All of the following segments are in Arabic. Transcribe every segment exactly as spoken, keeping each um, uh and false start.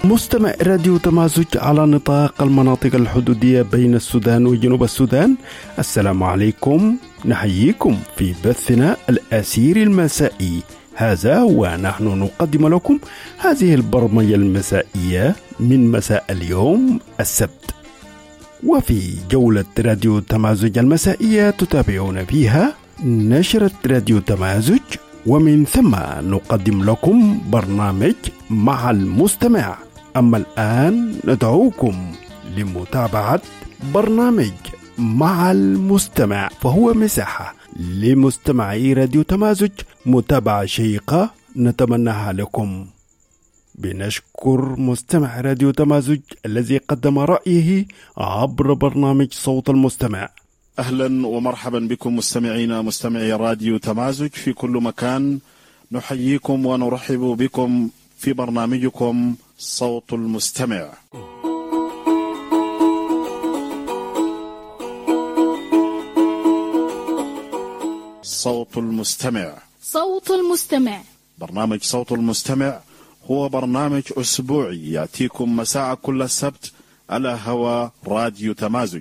مستمع راديو تمازج على نطاق المناطق الحدودية بين السودان وجنوب السودان، السلام عليكم. نحييكم في بثنا الأسير المسائي هذا، ونحن نقدم لكم هذه البرمجة المسائية من مساء اليوم السبت. وفي جولة راديو تمازج المسائية تتابعون فيها نشرة راديو تمازج، ومن ثم نقدم لكم برنامج مع المستمع. أما الآن ندعوكم لمتابعة برنامج مع المستمع، فهو مساحة لمستمعي راديو تمازج متابعة شيقة نتمناها لكم. بنشكر مستمع راديو تمازج الذي قدم رأيه عبر برنامج صوت المستمع. أهلا ومرحبا بكم مستمعينا مستمعي راديو تمازج في كل مكان. نحييكم ونرحب بكم في برنامجكم صوت المستمع. صوت المستمع صوت المستمع برنامج صوت المستمع هو برنامج أسبوعي يأتيكم مساء كل السبت على هوا راديو تمازج.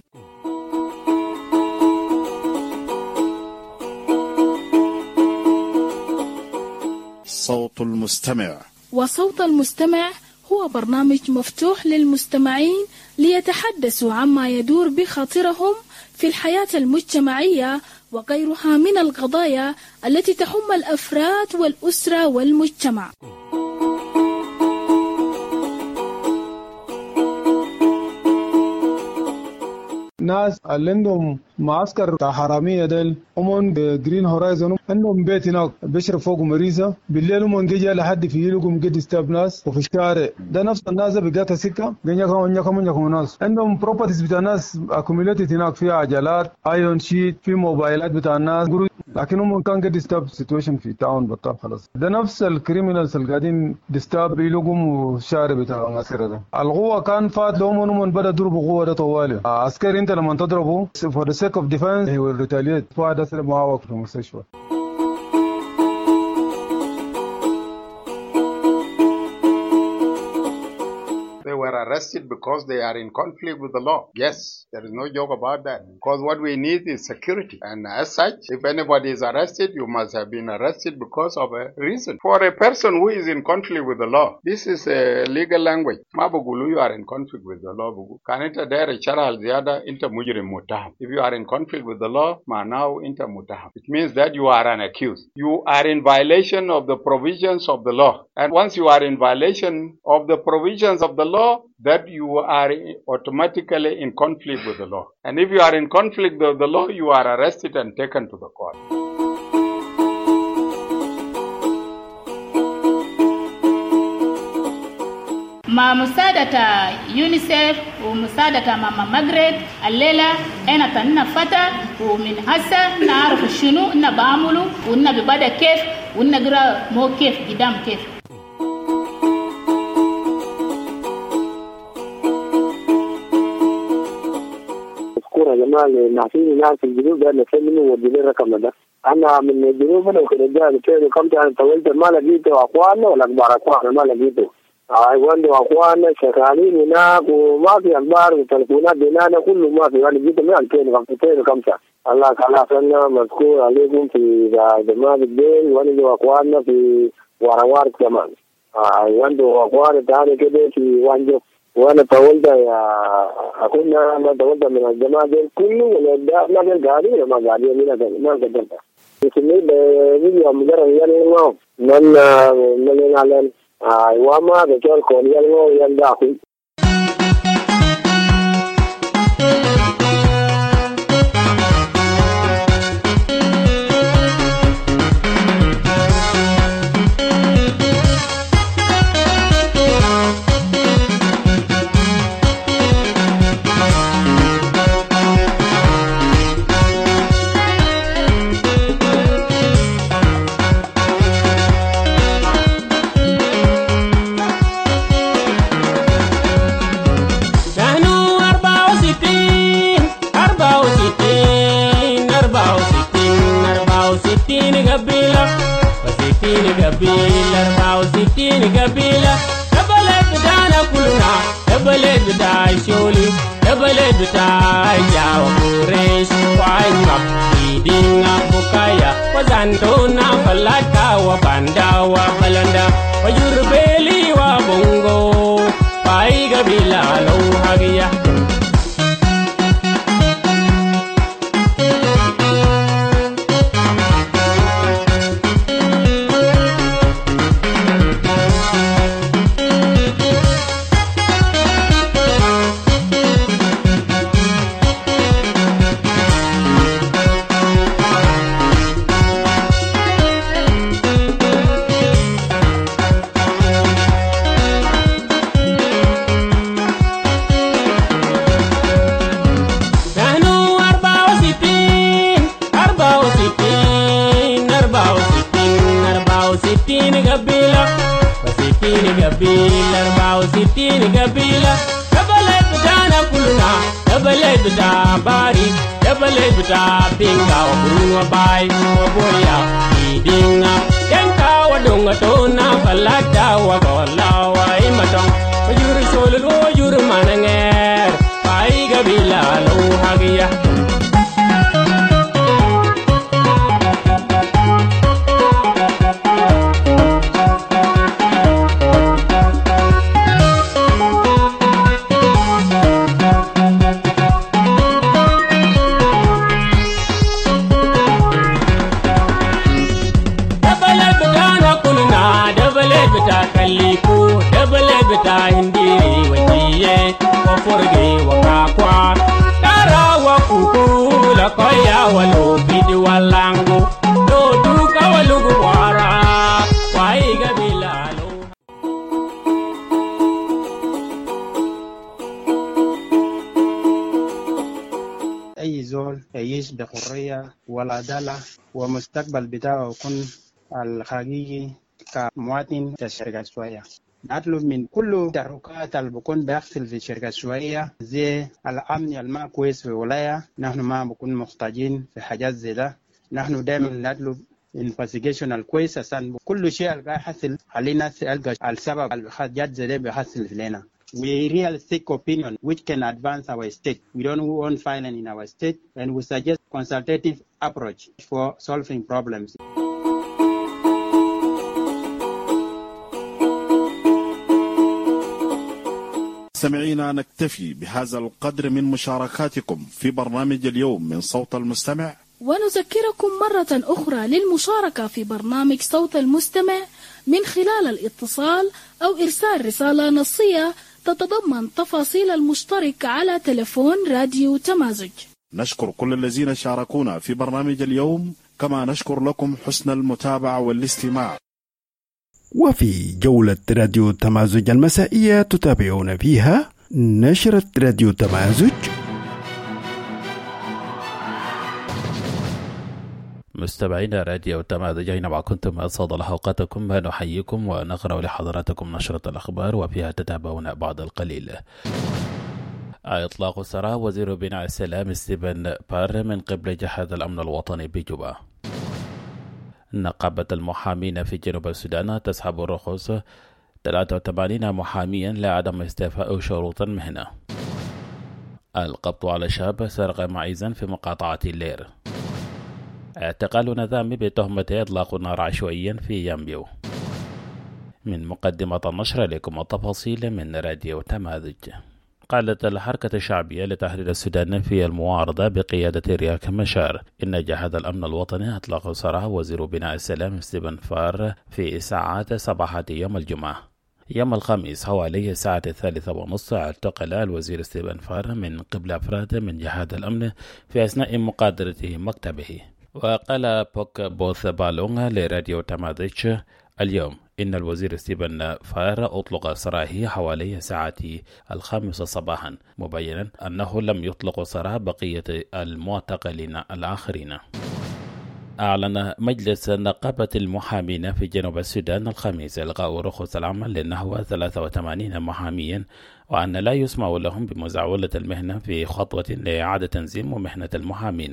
صوت المستمع وصوت المستمع هو برنامج مفتوح للمستمعين ليتحدثوا عما يدور بخاطرهم في الحياة المجتمعية وغيرها من القضايا التي تهم الأفراد والأسرة والمجتمع. ناس اللي عندهم معسكر بتاع حرامية ديل أمون جرين هورايزون عندهم بيت هناك بيشرب فوق مريزة بالليل، أمون جي لحد في يلقوا قد يستاب ناس وفي الشارع ده نفس الناس بقاتها سكة جنيا كمان جنيا كمان جنيا ناس عندهم بروبرتيز بتاع ناس أكوميليتد هناك فيها عجلات ايون شيت في موبايلات بتاع الناس، لكن هم كان قد يستاب سيتويشن في تاون بطال خلاص. ده نفس الكريمينالز اللي قاعدين ديستاب يلقوا الشارع بتاع مصر ده. القوة كان فات لهم أمون بدأ يضربوا قوة ده طوالي. عسكري انت لما تضربه for the sake of defense he will retaliate. فهذا سبب معاوق في المستشفى. They were arrested because they are in conflict with the law. Yes, there is no joke about that. Because what we need is security. And as such, if anybody is arrested, you must have been arrested because of a reason. For a person who is in conflict with the law, this is a legal language. Ma bugulu, you are in conflict with the law. Kanita dere charal ziyada inta mujrim mutaham. If you are in conflict with the law, ma now inta mutaham. It means that you are an accused. You are in violation of the provisions of the law. And once you are in violation of the provisions of the law, that you are automatically in conflict with the law. And if you are in conflict with the law, you are arrested and taken to the court. مع مساعدة يونيسيف ومساعدة ماما ماجريت الليلة أنا تننا فتى ومن هسه نعرف شنو إننا بعمله وإننا ببدأ كيف وإننا قرأ مو كيف قدام كيف. جمال نعطيني ناس في الجنوب ده نفهم منه وديني الرقم ده. أنا من الجنوب أنا وكده جاء كده كم تاني طولت ما لقيته أخواننا ولا أكبر أخواننا ما لقيته. عنده أخواننا شغالين هناك وما في أخبار وتلفونات بيننا كله ما في. أنا جيت من ألفين وخمسة وخمسة. الله تعالى سنة مذكور عليكم في جمال الدين وعنده أخواننا في وراوار كمان. عنده أخوان تاني كده في وانجو. وانا طولت يا اخونا ما طولت من الجماعه دي كله ولا ما كان قاعدين ما قاعدين من ما قدرت اسمي فيديو مجرد يعني ما من من على ايوه ما بتقول كل يوم ينداخل قبيلة أربعة وستين قبيلة قبلت بدانا بتاعنا كلنا البلد بتاع شولي البلد بتاع جاو قريش وعينك إيدينا بكايا وزانتونا فلاتا وباندا وبلندا ويربيلي وبونغو باي قبيلة لو هاقيا قبيلة أربعة وستين قبيلة البلد بتاعنا كلنا البلد بتاع باري البلد بتاع بينغا وبرون وباي وبويا إيدينا ينكا ودونغا تونا فلاتا وغولا وإيمتون وجور سولل وجور مانغير باي قبيلة لو هاقيا koya walu bidi walangu do duka walu gwara wai gabilalo اي زول يعيش بحريه والعداله ومستقبل بتاعه يكون الحقيقي كمواطن في الشركه السوريه. نطلب من كل التحركات اللي بكون بيحصل في الشركة السورية زي الأمن الما كويس في الولاية، نحن ما بكون محتاجين في حاجات زي ده. نحن دائما نطلب investigation الكويس عشان كل شيء اللي يحصل علينا نلقى السبب الحاجات زي ده بيحصل لنا. We really seek opinion which can advance our state. We don't want violence in our state, and we suggest consultative approach for solving problems. مستمعينا، نكتفي بهذا القدر من مشاركاتكم في برنامج اليوم من صوت المستمع، ونذكركم مرة أخرى للمشاركة في برنامج صوت المستمع من خلال الاتصال أو إرسال رسالة نصية تتضمن تفاصيل المشترك على تلفون راديو تمازج. نشكر كل الذين شاركونا في برنامج اليوم، كما نشكر لكم حسن المتابعة والاستماع. وفي جولة راديو تمازج المسائية تتابعون فيها نشرة راديو تمازج. مستمعين راديو تمازج أينما كنتم أسعد الله أوقاتكم، نحييكم ونقرأ لحضراتكم نشرة الأخبار وفيها تتابعون بعض القليل. إطلاق سراح وزير بناء السلام ستيفن بار من قبل جهاز الأمن الوطني بجوبا. نقابة المحامين في جنوب السودان تسحب الرخص ثلاثة وثمانين محاميا لعدم استيفاء شروط المهنة. القبض على شاب سرق معيزا في مقاطعة اللير. اعتقال نظامي بتهمة إطلاق نار عشوائيا في يامبيو. من مقدمة النشر لكم التفاصيل من راديو تمازج. قالت الحركة الشعبية لتحرير السودان في المعارضة بقيادة رياك مشار إن جهاز الأمن الوطني أطلق سراح وزير بناء السلام ستيفن فار في ساعات صباحة يوم الجمعة. يوم الخميس حوالي الساعة الثالثة ونصف اعتقل الوزير ستيفن فار من قبل أفراد من جهاز الأمن في أثناء مقادرته مكتبه. وقال بوك بوث بالونغ لراديو تمازج اليوم إن الوزير ستيفن فار أطلق سراحه حوالي ساعة الخامسة صباحا، مبينا أنه لم يطلق سراح بقية المعتقلين الآخرين. أعلن مجلس نقابة المحامين في جنوب السودان الخميس إلغاء رخص العمل لنحو ثلاثة وثمانين محاميا، وأن لا يسمع لهم بمزاولة المهنة في خطوة لإعادة تنظيم مهنة المحامين.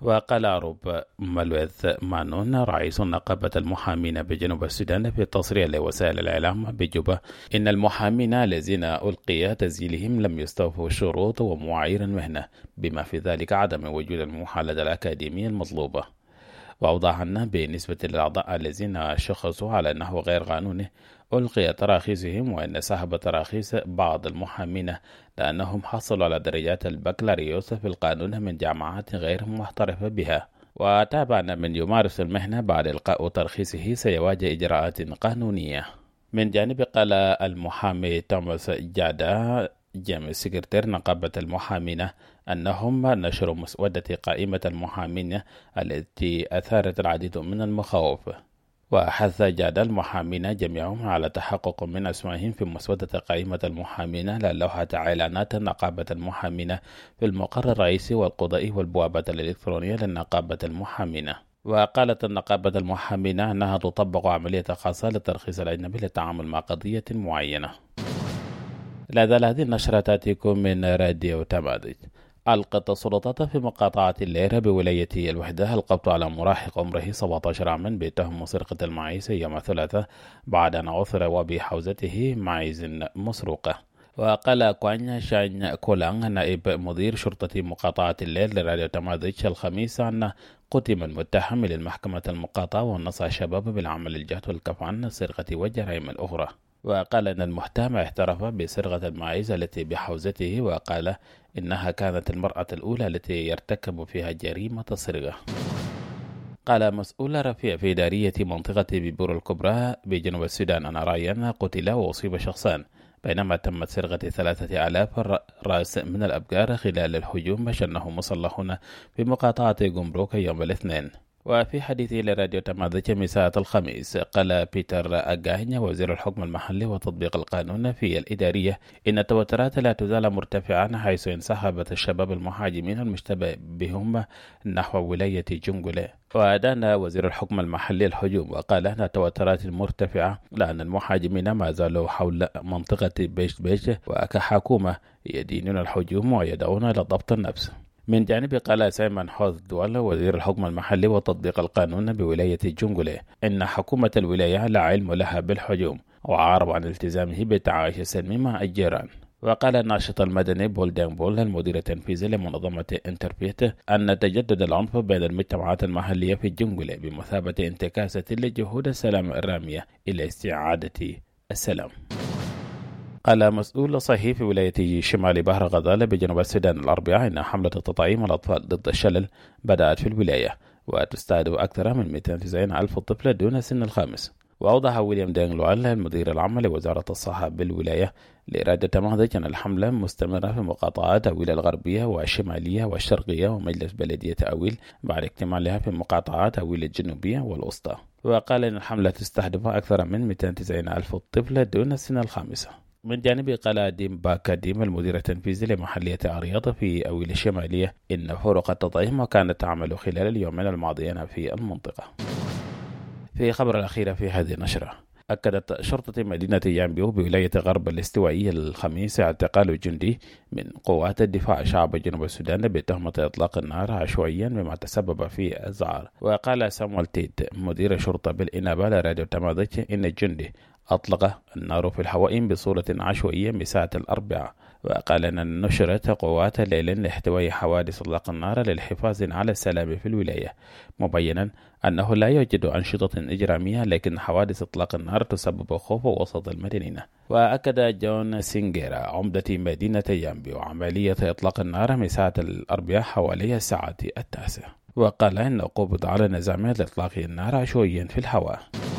وقال عروب ملوث مانون رئيس نقابة المحامين بجنوب السودان في تصريح لوسائل الإعلام بجوبة إن المحامين الذين ألقي تسجيلهم لم يستوفوا الشروط ومعايير المهنة، بما في ذلك عدم وجود المحالة الأكاديمية المطلوبة. وأوضح أن بالنسبة للأعضاء الذين شخصوا على أنه غير قانوني ألقي تراخيصهم، وأن سحب تراخيص بعض المحامين لأنهم حصلوا على درجات البكالوريوس في القانون من جامعات غير محترفة بها. وتابع أن من يمارس المهنة بعد إلقاء ترخيصه سيواجه إجراءات قانونية. من جانب قال المحامي توماس جادا جامع سكرتير نقابة المحامين أنهم نشروا مسودة قائمة المحامين التي أثارت العديد من المخاوف، وحث جادا المحامين جميعهم على تحقق من أسمائهم في مسودة قائمة المحامين للوحة إعلانات نقابة المحامين في المقر الرئيسي والقضائي والبوابة الإلكترونية لنقابة المحامين. وقالت النقابة المحامين أنها تطبق عملية خاصة للترخيص الأجنبي للتعامل مع قضية معينة. لا زال هذه النشرة تأتيكم من راديو تمازج. ألقت السلطات في مقاطعة الليرة بولاية الوحدة القبض على مراهق عمره سبعة عشر عاما بتهم سرقة المعيز يوم الثلاثاء بعد أن عثر وبحوزته معيز مسروقة. وقال كوانيا شان كولان نائب مدير شرطة مقاطعة الليل لراديو تمازج الخميس أن قتم المتهم للمحكمة المقاطعة ونصح الشباب بالعمل الجهد والكف عن السرقة والجرائم الأخرى. وقال أن المتهم اعترف بسرقة المعيز التي بحوزته، وقال إنها كانت المرأة الأولى التي يرتكب فيها جريمة السرقة. قال مسؤول رفيع في إدارية منطقة بيبور الكبرى بجنوب السودان أن رايان قتل وأصيب شخصان بينما تمت سرقة ثلاثة آلاف رأس من الأبقار خلال الهجوم شنه مسلحون في مقاطعة جمبروك يوم الاثنين. وفي حديثه لراديو تمازج مساء الخميس قال بيتر أغانيا وزير الحكم المحلي وتطبيق القانون في الإدارية إن التوترات لا تزال مرتفعة، حيث انسحبت الشباب المهاجمين المشتبه بهم نحو ولاية جنجولة. وأدان وزير الحكم المحلي الهجوم وقال أن التوترات مرتفعة لأن المهاجمين ما زالوا حول منطقة بيش بيش وكحكومة يدينون الهجوم ويدعون إلى ضبط النفس. من جانب قال سايمون حوث دوال وزير الحكم المحلي وتطبيق القانون بولاية جنجولة إن حكومة الولاية لا علم لها بالهجوم، وعارض عن التزامه بالتعايش السلمي مع الجيران. وقال الناشط المدني بول دان بول المدير التنفيذي لمنظمة انتربيت أن تجدد العنف بين المجتمعات المحلية في جنجولة بمثابة انتكاسة لجهود السلام الرامية إلى استعادة السلام. قال مسؤول صحي في ولاية شمال بحر غزال بجنوب السودان الأربعاء إن حملة تطعيم الأطفال ضد الشلل بدأت في الولاية وتستهدف أكثر من مئتين وتسعين ألف طفل دون سن الخامس. وأوضح ويليام دانغلوال المدير العام لوزارة الصحة بالولاية لراديو تمازج أن الحملة مستمرة في مقاطعات أويل الغربية والشمالية والشرقية ومجلس بلدية أويل بعد اكتمالها في مقاطعات أويل الجنوبية والوسطى. وقال إن الحملة تستهدف أكثر من مئتين وتسعين ألف طفل دون السن الخامسة. من جانب قال ديم باكاديم المدير التنفيذي لمحلية عرياض في أويل الشمالية إن فرق التطعيم كانت تعمل خلال اليومين الماضيين في المنطقة. في خبر الأخير في هذه النشرة، أكدت شرطة مدينة يامبيو بولاية غرب الاستوائية الخميس اعتقال جندي من قوات الدفاع شعب جنوب السودان بتهمة إطلاق النار عشوائيا مما تسبب في الزعر. وقال سامويل تيت مدير الشرطة بالإنابة لراديو تمازج إن الجندي أطلق النار في الهواء بصورة عشوائية مساء الأربعاء. وقال أن نشرت قوات الليل لاحتواء حوادث إطلاق النار للحفاظ على السلام في الولاية، مبينا أنه لا يوجد أنشطة إجرامية لكن حوادث إطلاق النار تسبب خوف وسط المدينة. وأكد جون سينغيرا عمدة مدينة يامبيو عملية إطلاق النار مساء الأربعاء حوالي الساعة التاسعة، وقال أنه قبض على نظام لإطلاق النار عشوائيا في الهواء.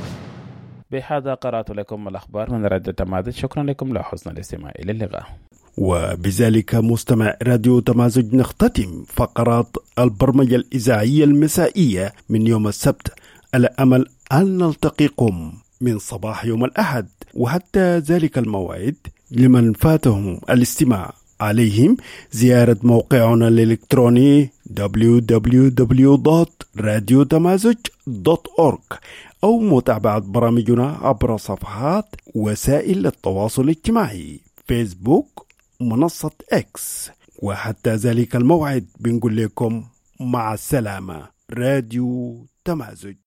بهذا قرأت لكم الأخبار من راديو تمازج. شكرا لكم لحسن الاستماع. إلى اللقاء. وبذلك مستمع راديو تمازج نختتم فقرات البرمجة الإذاعية المسائية من يوم السبت، على أمل أن نلتقيكم من صباح يوم الأحد. وحتى ذلك الموعد لمن فاتهم الاستماع عليهم زيارة موقعنا الإلكتروني دبليو دبليو دبليو دوت راديو تمازج دوت أورغ أو متابعة برامجنا عبر صفحات وسائل التواصل الاجتماعي فيسبوك، منصة إكس. وحتى ذلك الموعد بنقول لكم مع السلامة. راديو تمازج.